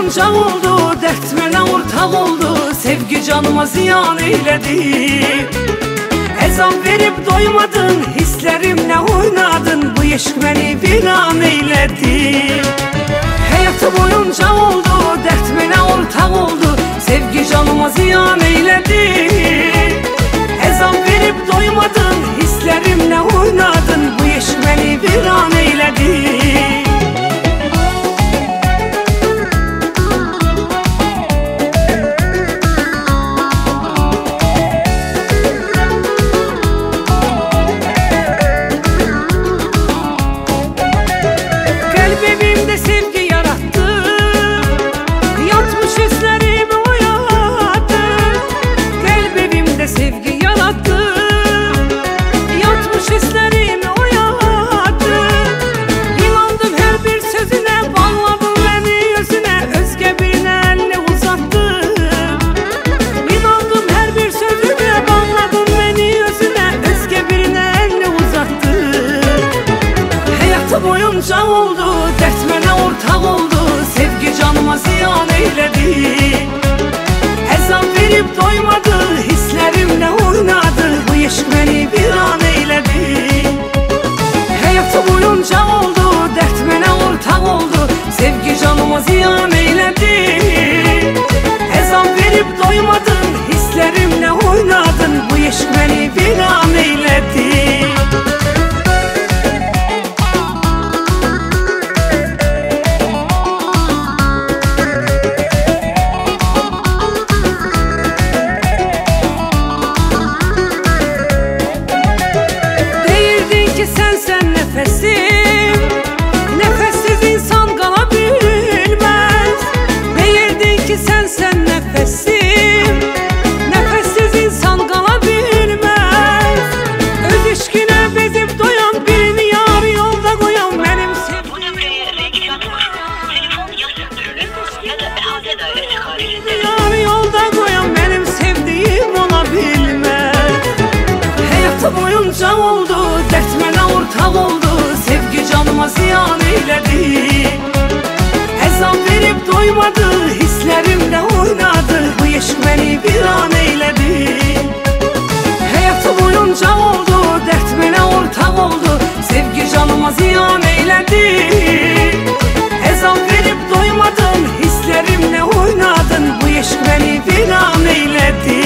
boyunca oldu, dert mənə ortaq oldu, sevgi canıma ziyan eylədi. Əzab verib doymadın, hisslərimlə oynadın, bu eşq məni viran eylədi. Həyatı boyunca oldu, dert mənə ortaq oldu, sevgi canıma ziyan eylədi. Əzab verib doymadın, hisslərimlə oynadın, bu eşq məni viran eylədi. Evimde sevgi yarattı, yatmış hislerimi oyaladı. Kalbimde sevgi yarattı, yatmış hislerimi oyaladı. İnandım her bir sözüne, bağladım beni yüzüne, özge birine elini uzattı. İnandım her bir sözüne, bağladım beni yüzüne, özge birine elini uzattı. Hayatı boyunca oldu, dert mənə ortaq oldu, sevgi canıma ziyan eylədi. Əzab verib doymadı, hisslərimlə oynadı, bu eşq məni viran eylədi. Həyatı boyunca oldu, dert mənə ortaq oldu, sevgi canıma ziyan eylədi. Əzab verib doymadın, hisslərimlə oynadın, bu eşq məni viran eylədi. Sensen nefesim, nefessiz insan kalabilmez. Değildin ki sensen nefesim, nefessiz insan kalabilmez. Öz işkine bezip doyan birini yarı yolda koyan benim sevdiğim. Bu nömreye renk atmış, telefon ya söndürülür ya da ehate dairesi haricinde. Yarı yolda koyan benim sevdiğim olabilmez. Hayatı boyunca oldu, dert mənə ortaq oldu, sevgi canıma ziyan eylədi. Əzab verib doymadı, hisslərimlə oynadı, bu eşq məni viran eylədi. Həyatı boyunca oldu, dert mənə ortaq oldu, sevgi canıma ziyan eylədi. Əzab verib doymadın, hisslərimlə oynadın, bu eşq məni viran eylədi.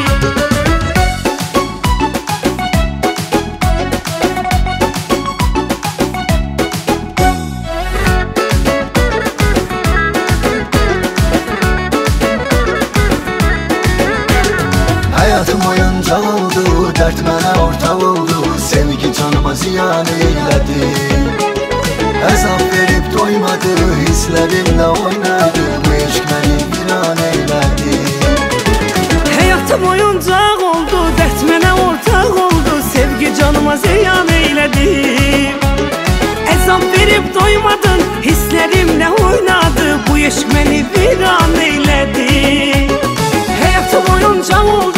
Hayatım boyunca oldu, dert mənə ortaq oldu, sevgi canıma ziyan eylədi. Əzab verib doymadı, hisslərimlə oynadı, bu eşq məni viran eylədi. Hayatı boyunca oldu, dert mənə ortaq oldu, sevgi canıma ziyan eylədi. Əzab verib doymadın, hisslərimlə oynadı, bu eşq məni viran eylədi. Hayatı boyunca oldu,